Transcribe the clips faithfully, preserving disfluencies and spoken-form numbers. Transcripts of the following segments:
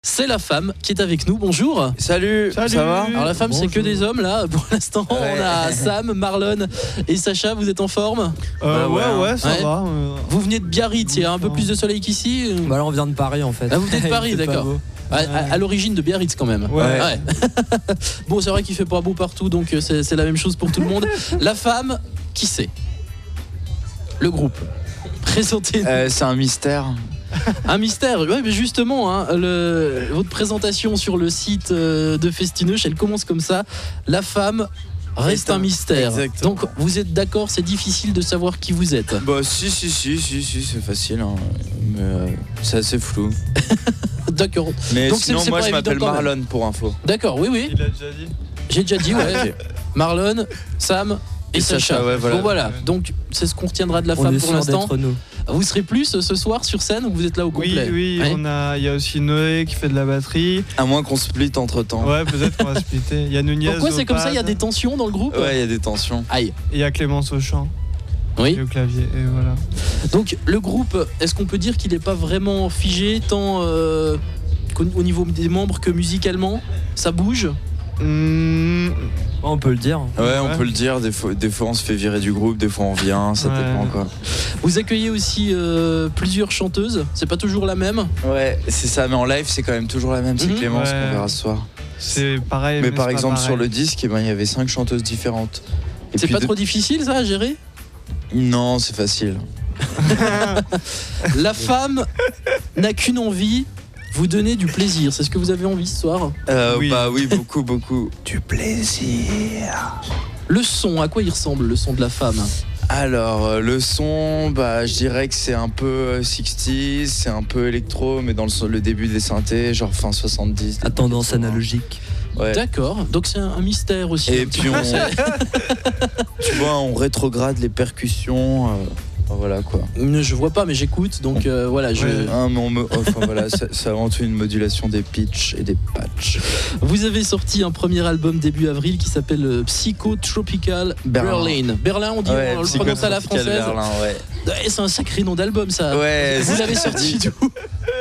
C'est la femme qui est avec nous, bonjour. Salut, Salut. ça va? Alors la femme Bonjour. c'est que des hommes là, pour l'instant Ouais. on a Sam, Marlon et Sacha, vous êtes en forme? Euh, Bah ouais, ouais, ouais, ça ouais. va. euh, Vous venez de Biarritz, il y a un peu plus de soleil qu'ici? Bah là on vient de Paris en fait. Ah, vous venez de Paris, Il fait pas d'accord. beau. À, à- à l'origine de Biarritz quand même. Ouais. Ouais. Bon c'est vrai qu'il fait pas beau partout donc euh, c'est c'est la même chose pour tout le monde. La femme, qui c'est? Le groupe. Présentez-nous. Euh, c'est un mystère. Un mystère, ouais, mais justement, hein, le, votre présentation sur le site euh, de Festinoche, elle commence comme ça. La femme reste un mystère. Exactement. Donc, vous êtes d'accord, c'est difficile de savoir qui vous êtes. Bah si, si, si, si, si, c'est facile. Hein. Mais euh, c'est assez flou. D'accord. Mais Donc, c'est- sinon, c'est moi, pas je m'appelle évident quand même. Marlon pour info. D'accord, oui, oui. Il a déjà dit. J'ai déjà dit, ouais. Ok. Marlon, Sam et, Et Sacha. Sacha, ouais, voilà. Bon, voilà. Donc, c'est ce qu'on retiendra de la On femme est pour sûr l'instant. d'être nous. Vous serez plus euh, ce soir sur scène ou vous êtes là au Oui, complet? oui, Ouais. on a, il y a aussi Noé qui fait de la batterie. À moins qu'on split entre temps. Ouais, peut-être qu'on va splitter. Il y a Nunez. Pourquoi c'est au comme ça? Il y a pad, des tensions dans le groupe? Ouais, il y a des tensions. Aïe. Et il y a Clémence au chant. Oui. Et au clavier. Et voilà. Donc le groupe, est-ce qu'on peut dire qu'il n'est pas vraiment figé tant euh, qu'au au niveau des membres que musicalement? Ça bouge? Mmh, On peut le dire. Ouais, on Ouais. peut le dire. Des fois, des fois, on se fait virer du groupe, des fois, on vient. Ça Ouais. dépend, quoi. Vous accueillez aussi euh, plusieurs chanteuses, c'est pas toujours la même? Ouais, c'est ça. Mais en live, c'est quand même toujours la même. C'est Mhm. Clémence Ouais. qu'on verra ce soir. c'est pareil. Mais c'est par pas exemple, pareil. sur le disque, eh ben, il y avait cinq chanteuses différentes. Et C'est puis pas de- trop difficile ça à gérer? Non, c'est facile. La femme n'a qu'une envie, vous donner du plaisir. C'est ce que vous avez envie ce soir? Euh, Oui. Bah oui, beaucoup, beaucoup. Du plaisir. Le son, à quoi il ressemble le son de la femme? Alors, euh, le son, bah, je dirais que c'est un peu euh, soixante-dix, c'est un peu électro, mais dans le, son- le début des synthés, genre fin soixante-dix. À tendance quatre-vingts. analogique. Ouais. D'accord, donc c'est un un mystère aussi. Et un petit puis peu. on, tu vois, on rétrograde les percussions. euh, enfin, voilà quoi. Je vois pas mais j'écoute donc euh, voilà je... Ouais. Hein, mais on me- enfin, voilà, ça- c'est avant tout une modulation des pitchs et des patchs. Vous avez sorti un premier album début avril qui s'appelle euh, Psychotropical Berlin. Berlin. Berlin, on dit, Ouais, on le prononce à la Psychotropical française. Berlin, ouais. Ouais, c'est un sacré nom d'album ça. Ouais, Vous c'est- l'avez sorti d'où?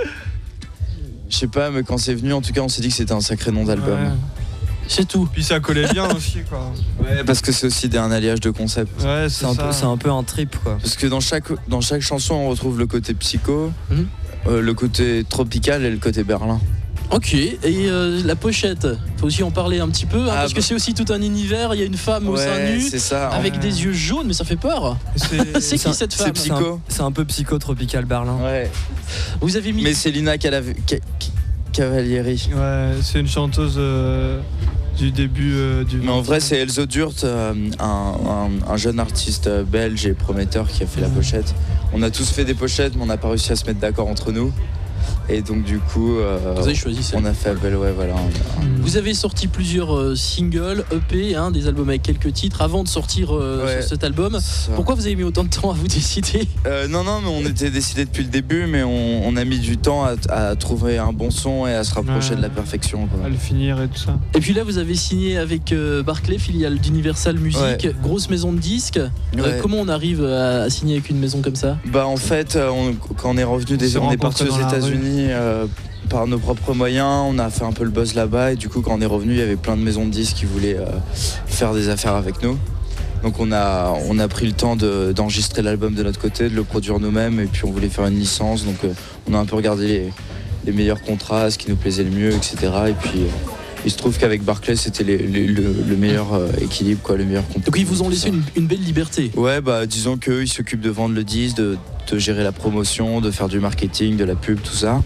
Je sais pas, mais quand c'est venu, en tout cas, on s'est dit que c'était un sacré nom d'album. Ouais. C'est tout. Puis ça collait bien aussi, quoi. Ouais, parce que c'est aussi des- un alliage de concept. Ouais, C'est c'est un, ça. peu- c'est un peu un trip quoi. Parce que dans chaque, dans chaque chanson, on retrouve le côté psycho, Mhm. euh, le côté tropical et le côté Berlin. Ok, et euh, la pochette, faut aussi en parler un petit peu, hein, Ah parce que bah. c'est aussi tout un univers, il y a une femme au sein Ouais, nu, c'est ça. avec Ouais. des yeux jaunes, mais ça fait peur. C'est- C'est qui cette femme? c'est C'est un, Psycho. c'est un peu psychotropical Berlin. Ouais. Vous avez mis... Mais c'est Lina Calav- Ca- Cavalieri. Ouais, c'est une chanteuse euh, du début euh, du. Mais en vrai, c'est Elzo Durt, euh, un, un- un jeune artiste euh, belge et prometteur qui a fait la pochette. On a tous fait des pochettes, mais on n'a pas réussi à se mettre d'accord entre nous. Et donc, du coup, euh, Vous avez choisi ça. on a fait appel, ouais, voilà. un- un- Vous avez sorti plusieurs euh, singles, E P, hein, des albums avec quelques titres avant de sortir euh, Ouais. sur cet album. ça. Pourquoi vous avez mis autant de temps à vous décider? Euh, non, non, mais on était décidé depuis le début, mais on, on a mis du temps à, à trouver un bon son et à se rapprocher Ouais. de la perfection. Quoi. À le finir et tout ça. Et puis là, vous avez signé avec euh, Barclay, filiale d'Universal Music, Ouais. grosse maison de disques. Euh, Ouais. comment on arrive à, à signer avec une maison comme ça? Bah en fait, euh, on- quand on est revenu, On des, s'est on est parti rencontrés aux dans la États-Unis euh, par nos propres moyens. On a fait un peu le buzz là-bas et du coup, quand on est revenu, il y avait plein de maisons de disques qui voulaient euh, faire des affaires avec nous. Donc on a, on a pris le temps de- d'enregistrer l'album de notre côté, de le produire nous-mêmes et puis on voulait faire une licence. Donc euh, on a un peu regardé les, les meilleurs contrats, ce qui nous plaisait le mieux, et cetera. Et puis euh, il se trouve qu'avec Barclay, c'était les- les- le, le meilleur euh, équilibre, quoi, le meilleur compromis. Donc ils vous ont laissé Tout ça. une, une belle liberté. Ouais, bah disons qu'eux, ils s'occupent de vendre le disque, de, de gérer la promotion, de faire du marketing, de la pub, tout ça.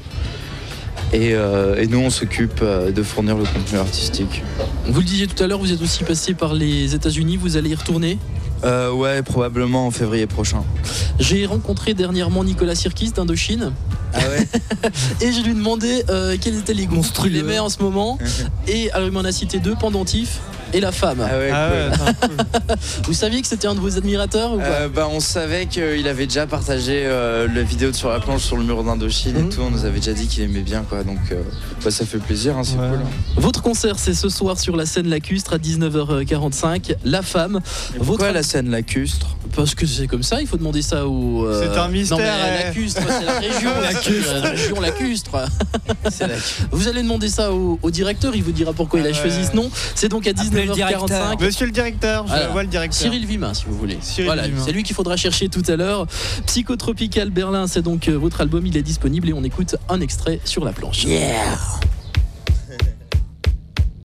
Et, euh, et nous, on s'occupe euh, de fournir le contenu artistique. Vous le disiez tout à l'heure, vous êtes aussi passé par les États-Unis, vous allez y retourner. Euh, ouais, probablement en février prochain. J'ai rencontré dernièrement Nicolas Sirkis d'Indochine Ah ouais. et je lui demandais euh, quels étaient les groupes qu'il Monstrueux. aimait en ce moment. Et alors il m'en a cité deux, Pendentif et la femme. Ah ouais, Ah ouais, cool. attends, cool. Vous saviez que c'était un de vos admirateurs ou pas? Euh, bah, on savait qu'il avait déjà partagé euh, la vidéo de sur la planche sur le mur d'Indochine Mhm. et tout. On nous avait déjà dit qu'il aimait bien, quoi. Donc, euh, bah, ça fait plaisir, hein, c'est Ouais. cool. Votre concert, c'est ce soir sur la scène lacustre à dix-neuf heures quarante-cinq. La femme. Et pourquoi Votre- la scène lacustre? Parce que c'est comme ça, il faut demander ça au. euh, C'est un mystère, Non, mais eh. lacustre, c'est la région. lacustre. La région lacustre. C'est la... Vous allez demander ça au, au directeur, il vous dira pourquoi il a Ah ouais. choisi ce nom. C'est donc à dix-neuf heures quarante-cinq. Monsieur le directeur, je Alors, vois le directeur. Cyril Vimin, si vous voulez. Cyril voilà, Vimin. c'est lui qu'il faudra chercher tout à l'heure. Psychotropical Berlin, c'est donc euh, votre album, il est disponible et on écoute un extrait sur la planche. Yeah.